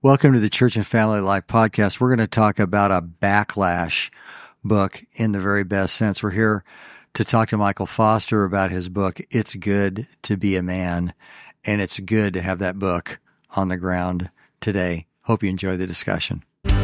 Welcome to the Church and Family Life podcast. We're going to talk about a backlash book in the very best sense. We're here to talk to Michael Foster about his book, It's Good to Be a Man. And it's good to have that book on the ground today. Hope you enjoy the discussion.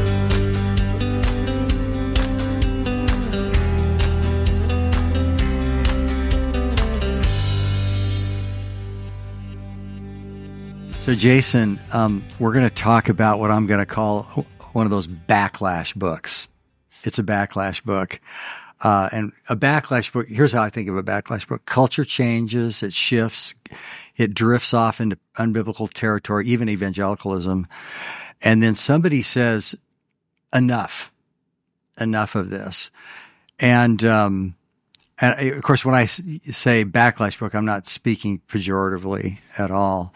So, Jason, we're going to talk about what I'm going to call one of those backlash books. It's a backlash book. And a backlash book, here's how I think of a backlash book. Culture changes, it shifts, it drifts off into unbiblical territory, even evangelicalism. And then somebody says, enough of this. And of course, when I say backlash book, I'm not speaking pejoratively at all.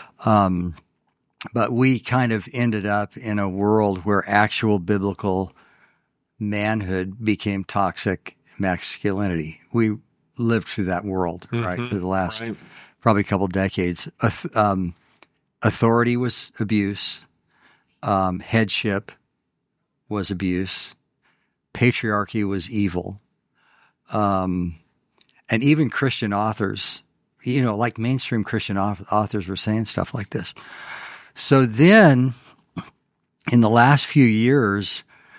But we kind of ended up in a world where actual biblical manhood became toxic masculinity. We lived through that world, right, for the last probably couple decades. Authority was abuse. Headship was abuse. Patriarchy was evil. And even Christian authors, like mainstream Christian authors were saying stuff like this. So then, in the last few years,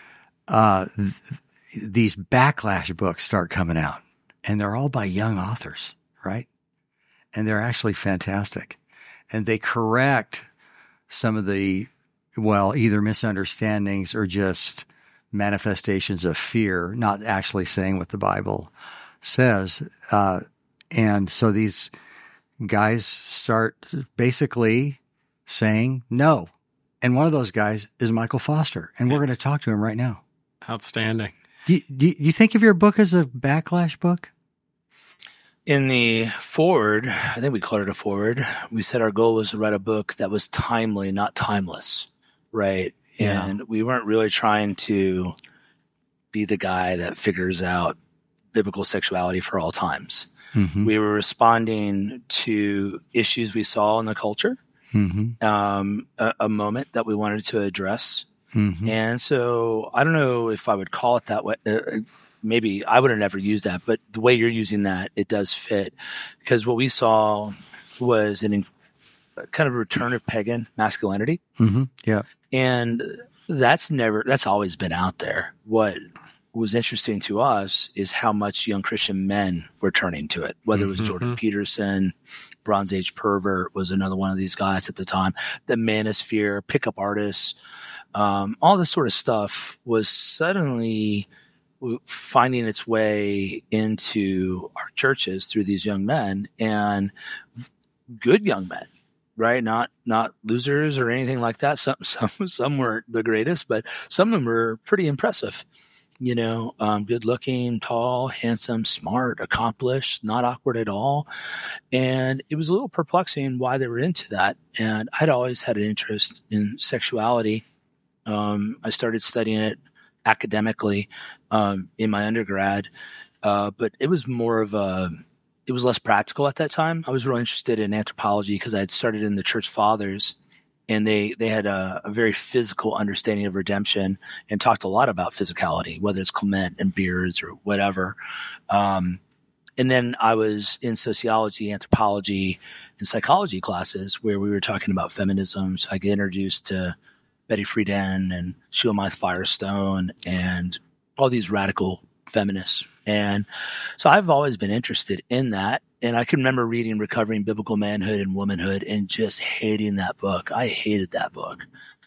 these backlash books start coming out, and they're all by young authors, right? And they're actually fantastic. And they correct some of the, either misunderstandings or just manifestations of fear, not actually saying what the Bible says. And so these guys start basically saying no. And one of those guys is Michael Foster. And we're going to talk to him right now. Outstanding. Do you think of your book as a backlash book? In the forward, I think we called it a forward, we said our goal was to write a book that was timely, not timeless, right? Yeah. And we weren't really trying to be the guy that figures out biblical sexuality for all times. Mm-hmm. We were responding to issues we saw in the culture, a moment that we wanted to address. Mm-hmm. And so I don't know if I would call it that way. Maybe I would have never used that, but the way you're using that, it does fit. Because what we saw was kind of a return of pagan masculinity. Mm-hmm. Yeah. And that's always been out there. What was interesting to us is how much young Christian men were turning to it, whether it was Jordan Peterson, Bronze Age Pervert was another one of these guys at the time, the Manosphere, pickup artists, all this sort of stuff was suddenly finding its way into our churches through these young men, and good young men, right? Not losers or anything like that. Some weren't the greatest, but some of them were pretty impressive. Good looking, tall, handsome, smart, accomplished, not awkward at all. And it was a little perplexing why they were into that. And I'd always had an interest in sexuality. I started studying it academically in my undergrad, but it was it was less practical at that time. I was real interested in anthropology because I had started in the Church Fathers, and they had a very physical understanding of redemption and talked a lot about physicality, whether it's Clement and Beers or whatever. And then I was in sociology, anthropology, and psychology classes where we were talking about feminism. So I get introduced to Betty Friedan and Sheila Firestone and all these radical feminists. And so I've always been interested in that. And I can remember reading Recovering Biblical Manhood and Womanhood and just hating that book. I hated that book.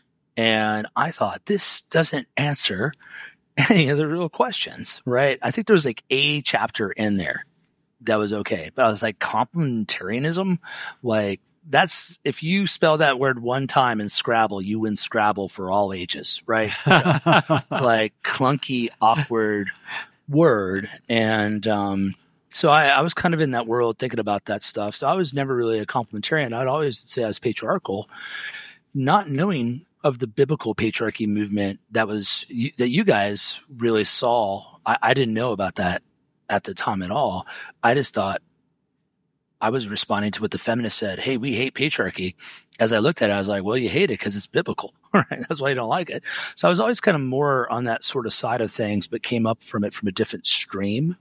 And I thought, this doesn't answer any of the real questions, right? I think there was like a chapter in there that was okay. But I was like, complementarianism? Like, that's, if you spell that word one time in Scrabble, you win Scrabble for all ages, right? Like clunky, awkward word. And so I was kind of in that world thinking about that stuff. So I was never really a complementarian. I'd always say I was patriarchal, not knowing of the biblical patriarchy movement that you guys really saw. I didn't know about that at the time at all. I just thought I was responding to what the feminists said. Hey, we hate patriarchy. As I looked at it, I was like, well, you hate it because it's biblical, right? That's why you don't like it. So I was always kind of more on that sort of side of things, but came up from it from a different stream.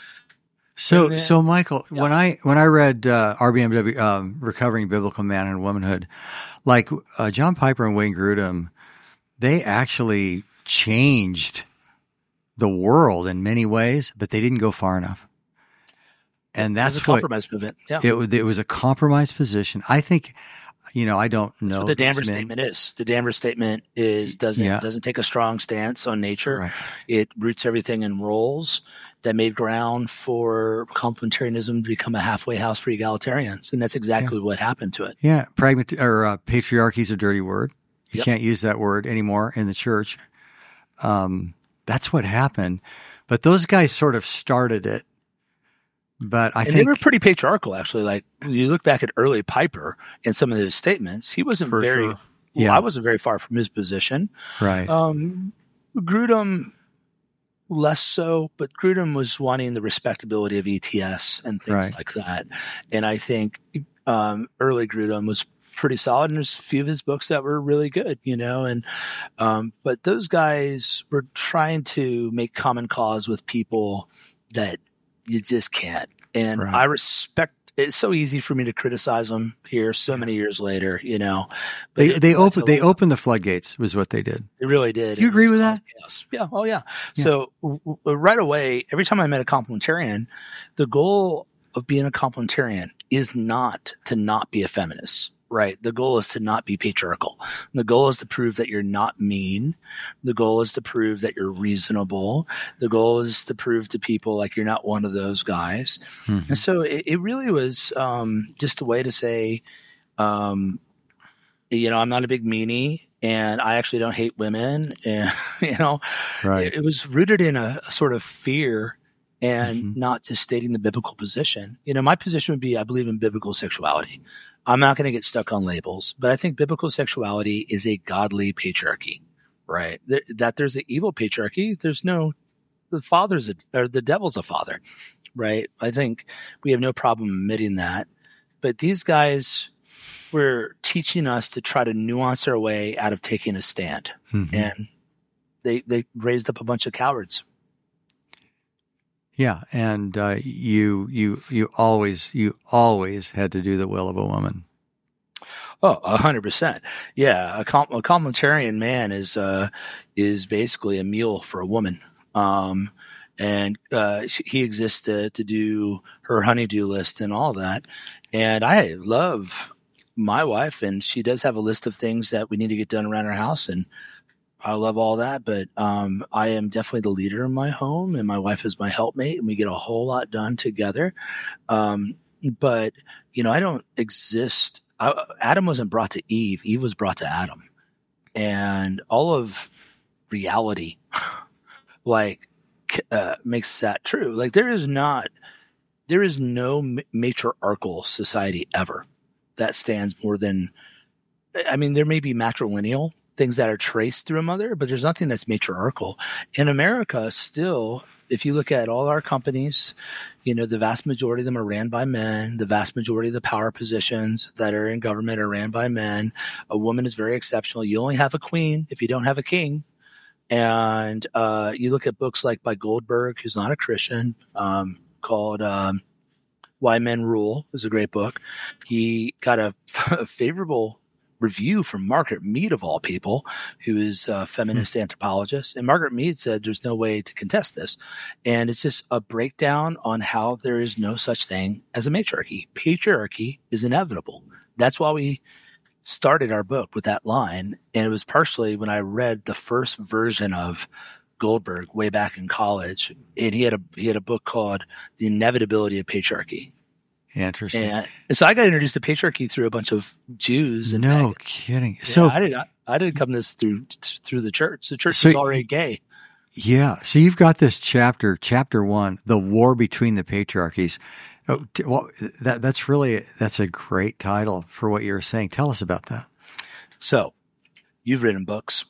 So Michael, when I read RBMW, Recovering Biblical Manhood and Womanhood, like John Piper and Wayne Grudem, they actually changed the world in many ways, but they didn't go far enough. And that's a compromise movement. Yeah. It was a compromise position. I think, I don't know. That's what the Danvers statement is. The Danvers statement doesn't take a strong stance on nature. Right. It roots everything in roles that made ground for complementarianism to become a halfway house for egalitarians. And that's exactly what happened to it. Yeah. Patriarchy is a dirty word. You can't use that word anymore in the church. That's what happened. But those guys sort of started it. But I think they were pretty patriarchal, actually. Like you look back at early Piper and some of his statements, he wasn't very. Sure. I wasn't very far from his position. Right. Grudem less so, but Grudem was wanting the respectability of ETS and things like that. And I think early Grudem was pretty solid, and there's a few of his books that were really good, And but those guys were trying to make common cause with people that you just can't. And I respect. It's so easy for me to criticize them here so many years later, But they opened the floodgates was what they did. They really did. Do you agree with that? Yes. Yeah. Oh yeah. So right away, every time I met a complementarian, the goal of being a complementarian is not to not be a feminist. Right. The goal is to not be patriarchal. The goal is to prove that you're not mean. The goal is to prove that you're reasonable. The goal is to prove to people like you're not one of those guys. Mm-hmm. And so it really was just a way to say, I'm not a big meanie, and I actually don't hate women. And, it was rooted in a sort of fear and not just stating the biblical position. My position would be, I believe in biblical sexuality. I'm not going to get stuck on labels, but I think biblical sexuality is a godly patriarchy, right? That there's an evil patriarchy. The devil's a father, right? I think we have no problem admitting that. But these guys were teaching us to try to nuance our way out of taking a stand. Mm-hmm. And they raised up a bunch of cowards. Yeah, and you always had to do the will of a woman. Oh, 100%. Yeah, a complementarian man is basically a mule for a woman, and he exists to do her honeydew list and all that. And I love my wife, and she does have a list of things that we need to get done around our house, and I love all that, but I am definitely the leader in my home, and my wife is my helpmate, and we get a whole lot done together. But, I don't exist. Adam wasn't brought to Eve. Eve was brought to Adam. And all of reality, makes that true. Like there is no matriarchal society ever that stands more than, there may be matrilineal things that are traced through a mother, but there's nothing that's matriarchal. In America, still, if you look at all our companies, the vast majority of them are ran by men. The vast majority of the power positions that are in government are ran by men. A woman is very exceptional. You only have a queen if you don't have a king. And you look at books like by Goldberg, who's not a Christian, called Why Men Rule, is a great book. He got a favorable review from Margaret Mead, of all people, who is a feminist anthropologist. And Margaret Mead said there's no way to contest this. And it's just a breakdown on how there is no such thing as a matriarchy. Patriarchy is inevitable. That's why we started our book with that line. And it was partially when I read the first version of Goldberg way back in college. And he had a book called The Inevitability of Patriarchy. Interesting. And so I got introduced to patriarchy through a bunch of Jews. And no kidding. Yeah, so I didn't come this through the church. The church was already gay. Yeah. So you've got this chapter 1, the war between the patriarchies. Oh, well, that's a great title for what you're saying. Tell us about that. So you've written books,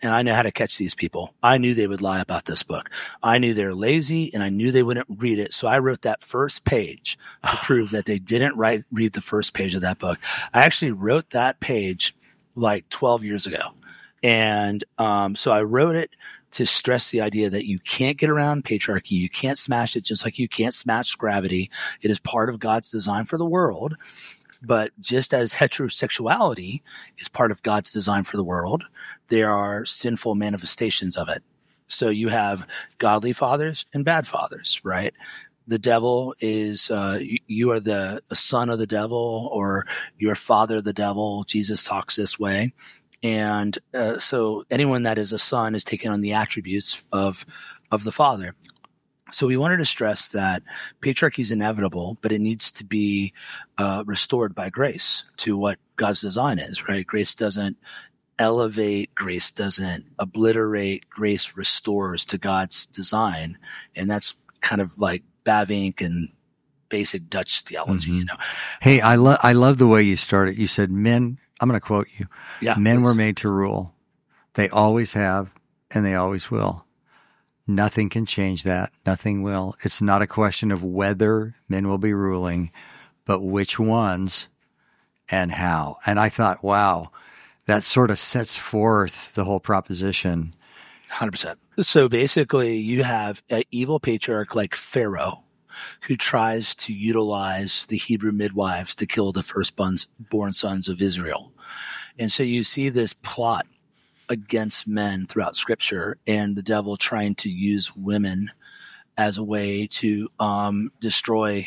and I know how to catch these people. I knew they would lie about this book. I knew they're lazy, and I knew they wouldn't read it. So I wrote that first page to prove that they didn't read the first page of that book. I actually wrote that page like 12 years ago. And so I wrote it to stress the idea that you can't get around patriarchy. You can't smash it, just like you can't smash gravity. It is part of God's design for the world. But just as heterosexuality is part of God's design for the world, there are sinful manifestations of it. So you have godly fathers and bad fathers, right? The devil is, you are the son of the devil, or your father the devil. Jesus talks this way. And so anyone that is a son is taking on the attributes of the father. So we wanted to stress that patriarchy is inevitable, but it needs to be restored by grace to what God's design is, right? Grace doesn't elevate, grace doesn't obliterate, grace restores to God's design. And that's kind of like Bavinck and basic Dutch theology, you know. Hey, I love the way you started. You said men, I'm going to quote you. Yeah, men were made to rule. They always have, and they always will. Nothing can change that. Nothing will. It's not a question of whether men will be ruling, but which ones and how. And I thought, wow, that sort of sets forth the whole proposition. 100%. So basically, you have an evil patriarch like Pharaoh, who tries to utilize the Hebrew midwives to kill the firstborn sons of Israel. And so you see this plot against men throughout Scripture, and the devil trying to use women as a way to destroy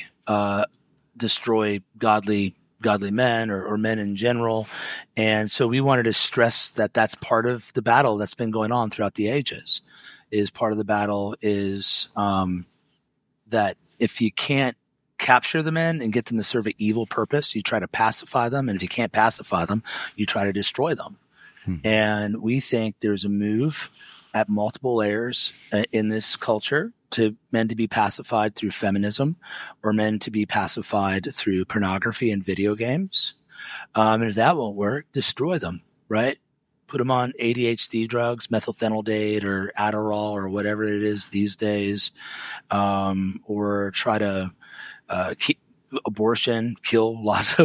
godly men or men in general. And so we wanted to stress that that's part of the battle that's been going on throughout the ages. Is part of the battle is that if you can't capture the men and get them to serve an evil purpose, you try to pacify them. And if you can't pacify them, you try to destroy them. And we think there's a move at multiple layers in this culture to men to be pacified through feminism, or men to be pacified through pornography and video games. And if that won't work, destroy them, right? Put them on ADHD drugs, methylphenidate or Adderall or whatever it is these days, or try to keep abortion, kill lots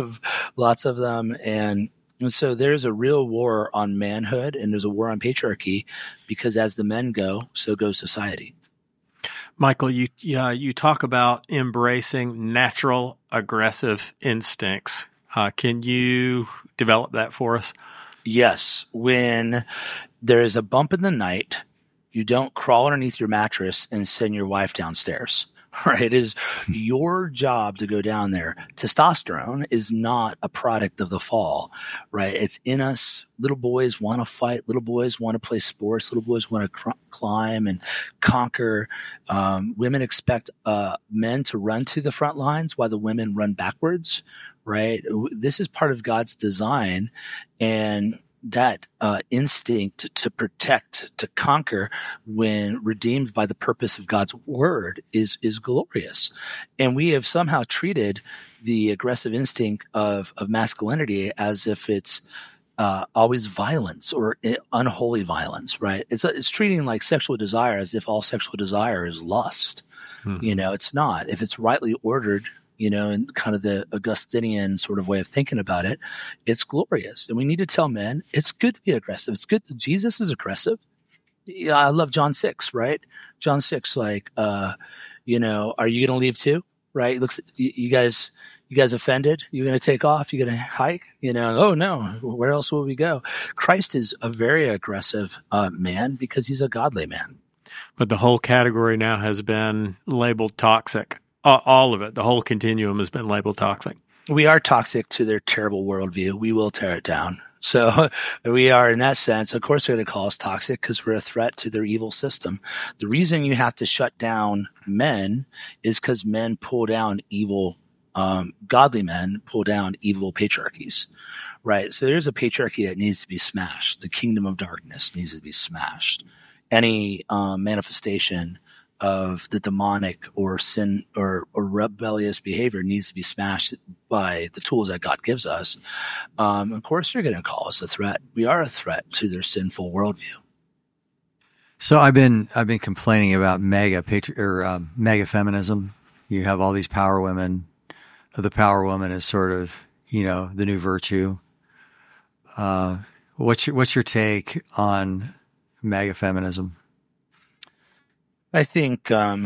of them. And so there's a real war on manhood, and there's a war on patriarchy, because as the men go, so goes society. Michael, you talk about embracing natural aggressive instincts. Can you develop that for us? Yes. When there is a bump in the night, you don't crawl underneath your mattress and send your wife downstairs. Right? It is your job to go down there. Testosterone is not a product of the fall, right? It's in us. Little boys want to fight. Little boys want to play sports. Little boys want to climb and conquer. Women expect men to run to the front lines while the women run backwards, right? This is part of God's design, and that instinct to protect, to conquer, when redeemed by the purpose of God's word, is glorious. And we have somehow treated the aggressive instinct of masculinity as if it's always violence or unholy violence, right? It's treating like sexual desire as if all sexual desire is lust. You know, it's not. If it's rightly ordered, you know, in kind of the Augustinian sort of way of thinking about it, it's glorious. And we need to tell men it's good to be aggressive. It's good that Jesus is aggressive. Yeah, I love John 6, right? John 6, like, you know, are you going to leave too? Right? Looks, you guys offended? You going to take off? You going to hike? You know, oh no, where else will we go? Christ is a very aggressive man because he's a godly man. But the whole category now has been labeled toxic. All of it, the whole continuum has been labeled toxic. We are toxic to their terrible worldview. We will tear it down. So we are, in that sense, of course, they're going to call us toxic because we're a threat to their evil system. The reason you have to shut down men is because men pull down evil, godly men pull down evil patriarchies, right? So there's a patriarchy that needs to be smashed. The kingdom of darkness needs to be smashed. Any manifestation of the demonic or sin or rebellious behavior needs to be smashed by the tools that God gives us. Of course, they're going to call us a threat. We are a threat to their sinful worldview. So I've been complaining about mega feminism. You have all these power women. The power woman is sort of, the new virtue. What's your take on mega feminism? I think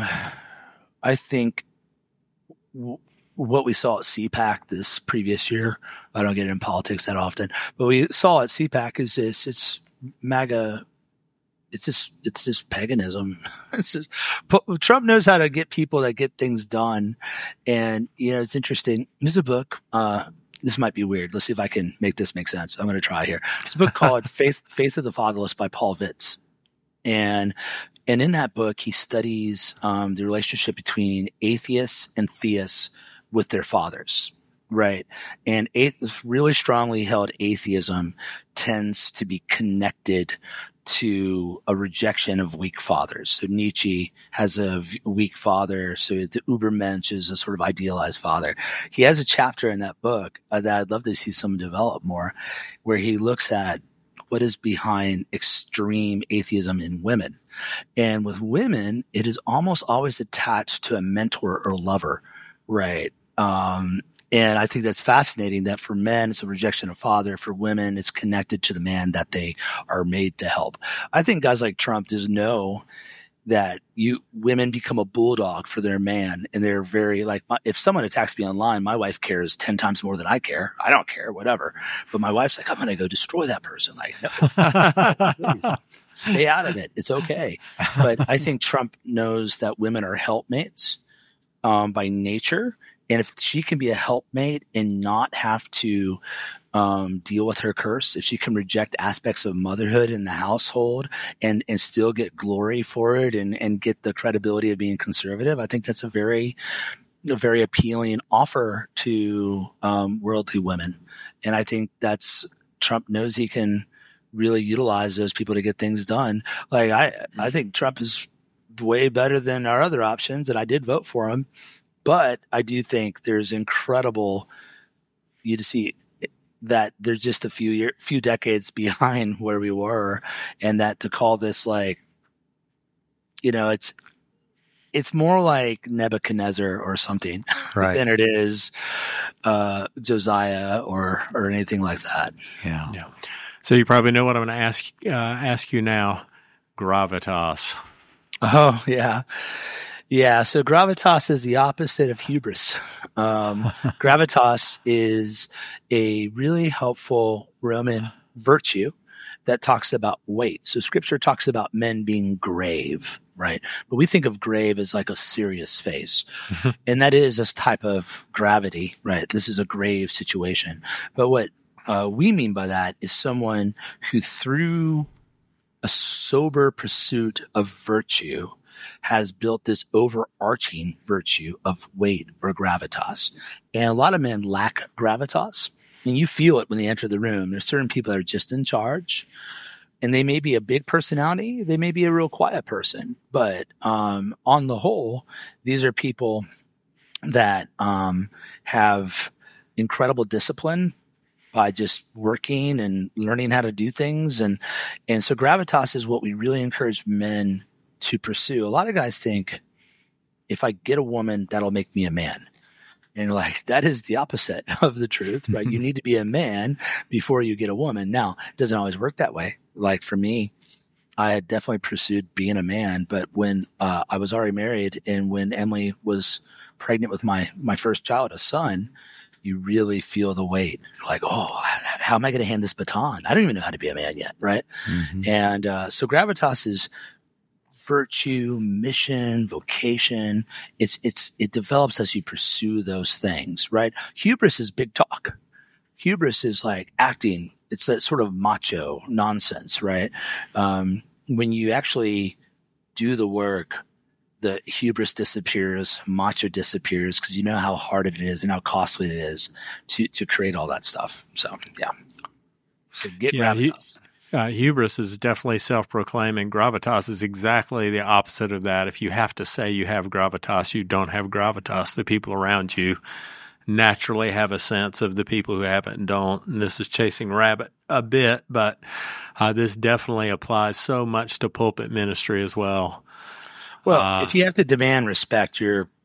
what we saw at CPAC this previous year, I don't get in politics that often, but we saw at CPAC is this, it's MAGA. It's just paganism. Trump knows how to get people that get things done. And, it's interesting. There's a book, this might be weird. Let's see if I can make this make sense. I'm going to try here. It's a book called Faith of the Fatherless by Paul Vitz. And in that book, he studies the relationship between atheists and theists with their fathers, right? And really strongly held atheism tends to be connected to a rejection of weak fathers. So Nietzsche has a weak father. So the Ubermensch is a sort of idealized father. He has a chapter in that book that I'd love to see someone develop more, where he looks at what is behind extreme atheism in women. And with women, it is almost always attached to a mentor or lover, right? And I think that's fascinating that for men, it's a rejection of father. For women, it's connected to the man that they are made to help. I think guys like Trump just know that women become a bulldog for their man. And they're very if someone attacks me online, my wife cares 10 times more than I care. I don't care, whatever. But my wife's like, I'm going to go destroy that person. No, stay out of it. It's okay. But I think Trump knows that women are helpmates by nature. And if she can be a helpmate and not have to deal with her curse, if she can reject aspects of motherhood in the household and still get glory for it and get the credibility of being conservative, I think that's a very appealing offer to worldly women. And I think Trump knows he can really utilize those people to get things done. I think Trump is way better than our other options, and I did vote for him. But I do think there's incredible you to see that they're just a few decades behind where we were, and that to call this it's more like Nebuchadnezzar or something right. than it is Josiah or anything like that. Yeah. So you probably know what I'm going to ask you now. Gravitas. Oh yeah. Yeah, so gravitas is the opposite of hubris. Gravitas is a really helpful Roman virtue that talks about weight. So Scripture talks about men being grave, right? But we think of grave as like a serious face. And that is a type of gravity, right? This is a grave situation. But what we mean by that is someone who, through a sober pursuit of virtue, has built this overarching virtue of weight or gravitas. And a lot of men lack gravitas. And you feel it when they enter the room. There's certain people that are just in charge. And they may be a big personality. They may be a real quiet person. But on the whole, these are people that have incredible discipline by just working and learning how to do things. And so gravitas is what we really encourage men to pursue. A lot of guys think, if I get a woman, that'll make me a man. And that is the opposite of the truth, right? You need to be a man before you get a woman. Now, it doesn't always work that way. For me, I had definitely pursued being a man, but when I was already married and when Emily was pregnant with my first child, a son, you really feel the weight. How am I going to hand this baton? I don't even know how to be a man yet, right? Mm-hmm. And so gravitas is virtue, mission, vocation. It develops as you pursue those things, right? Hubris is big talk. Hubris is like acting. It's that sort of macho nonsense, right? When you actually do the work, the hubris disappears, macho disappears, because you know how hard it is and how costly it is to create all that stuff. So, yeah. So get gravitas. Hubris is definitely self-proclaiming. Gravitas is exactly the opposite of that. If you have to say you have gravitas, you don't have gravitas. The people around you naturally have a sense of the people who have it and don't. And this is chasing rabbit a bit, but this definitely applies so much to pulpit ministry as well. Well, if you have to demand respect,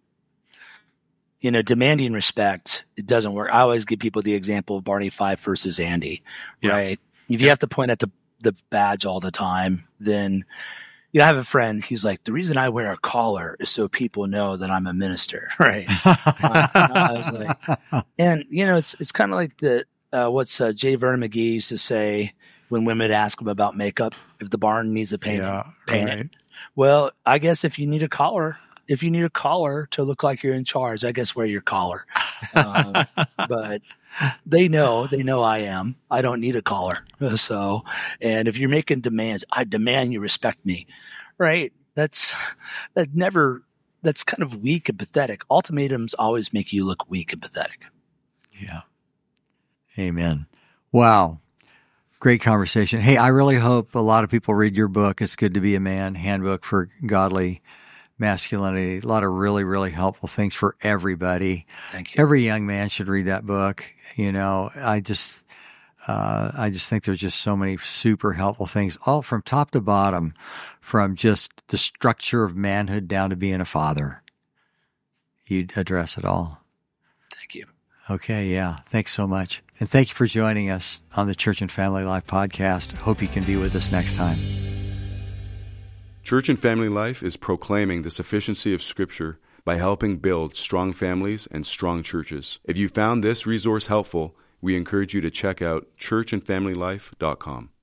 demanding respect, it doesn't work. I always give people the example of Barney Fife versus Andy, right? If you have to point at the badge all the time, then I have a friend. He's like, the reason I wear a collar is so people know that I'm a minister, right? I was like, and it's kind of like what's J. Vernon McGee used to say when women ask him about makeup, if the barn needs a paint it. Well, I guess if you need a collar to look like you're in charge, I guess wear your collar. But they know I am. I don't need a collar. So, and if you're making demands, I demand you respect me, right? That's kind of weak and pathetic. Ultimatums always make you look weak and pathetic. Yeah. Amen. Wow. Great conversation. Hey, I really hope a lot of people read your book. It's Good to Be a Man, Handbook for Godly Masculinity. A lot of really, really helpful things for everybody. Thank you. Every young man should read that book. I just think there's just so many super helpful things, all from top to bottom, from just the structure of manhood down to being a father. You address it all. Thank you. Okay, yeah. Thanks so much. And thank you for joining us on the Church and Family Life podcast. Hope you can be with us next time. Church and Family Life is proclaiming the sufficiency of Scripture by helping build strong families and strong churches. If you found this resource helpful, we encourage you to check out churchandfamilylife.com.